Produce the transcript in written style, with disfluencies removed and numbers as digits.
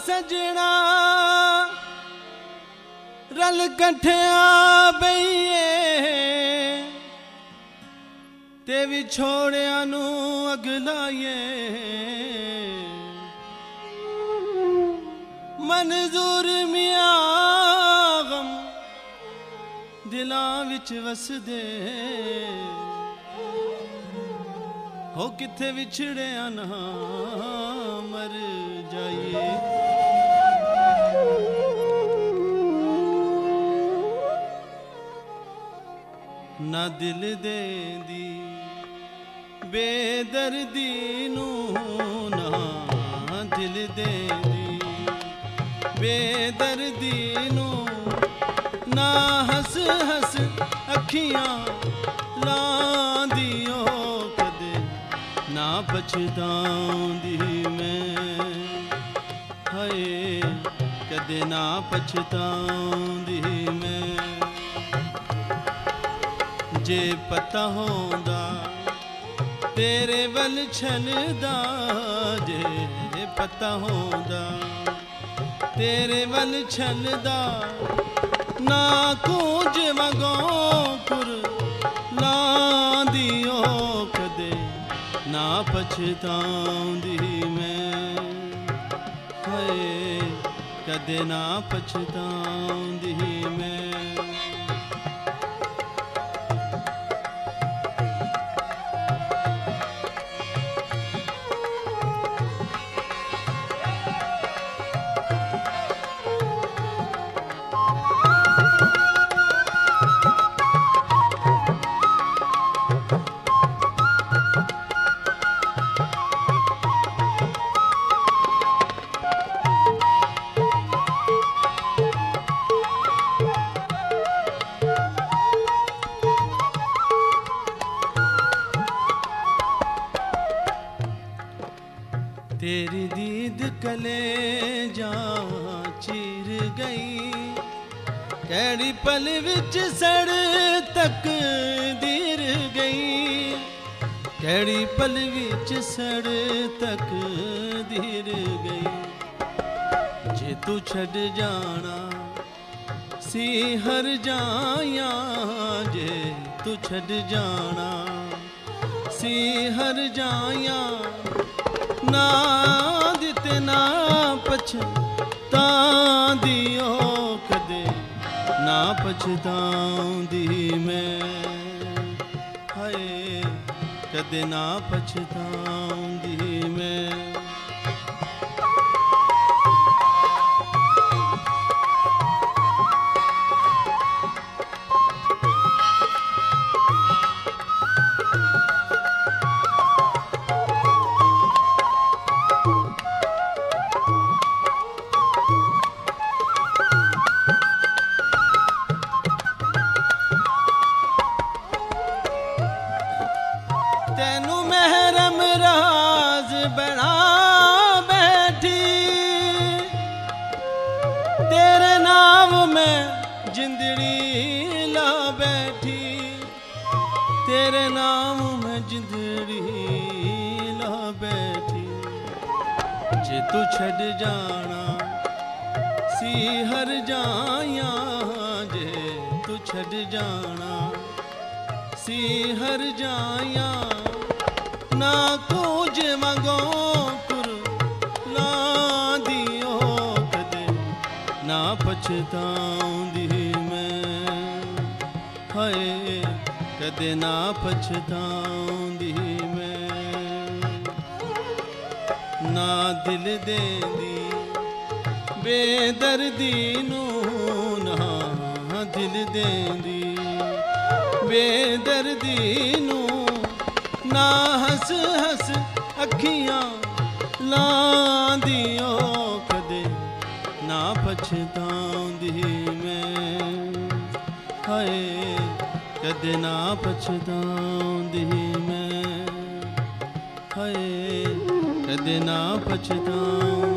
सजना रल कठिया बईए ते विछोड़िया नू अगलाइए मंजूर मियां गम दिलां विच वसदे हो किथे विछड़िया ना मर जाइए ना दिल देंदी बेदर्दी नू ना दिल देंदी बेदर्दी नू ना हस हस अखियां लांदियो कदे ना पछताउंदी मैं हाय कदे ना पछताउंदी मैं जे पता होंदा तेरे वल छलदा जे पता होंदा तेरे वल छलदा ना कूंज वगों कुर लांदियो कदे ना पछताउंदी मैं हाय कदे ना पछताउंदी मैं तेरी दीद कलेजा चीर गई कैड़ी पल विच सड़ तक दीर गई कैड़ी पल विच सड़ तक दीर गई जे तू छड़ जाना सी हर जाया जे तू छड़ जाना सी हर जाया ना दिते ना पछतांदियो कदे ना पछताउंदी मैं हाय कदे ना पछताउंदी मैं तेनू महरम राज बना बैठी तेरे नाम में जिंदड़ी ला बैठी तेरे नाम में जिंदड़ी ला बैठी जे तू छड़ जाना सी हर जाया जे तू छड़ जाना सी हर जाया ना कूंज वगों कुर लांदियो कदे ना पछताउंदी मैं हाय कदे ना पछताउंदी मैं ना दिल देंदी बेदर्दी नू ना दिल देंदी बेदर्दी नू ना हस हस अखियां लांदियो कदे ना पछताउंदी मैं हाय कदे ना पछताउंदी मैं हाय कदे ना पछताउंदी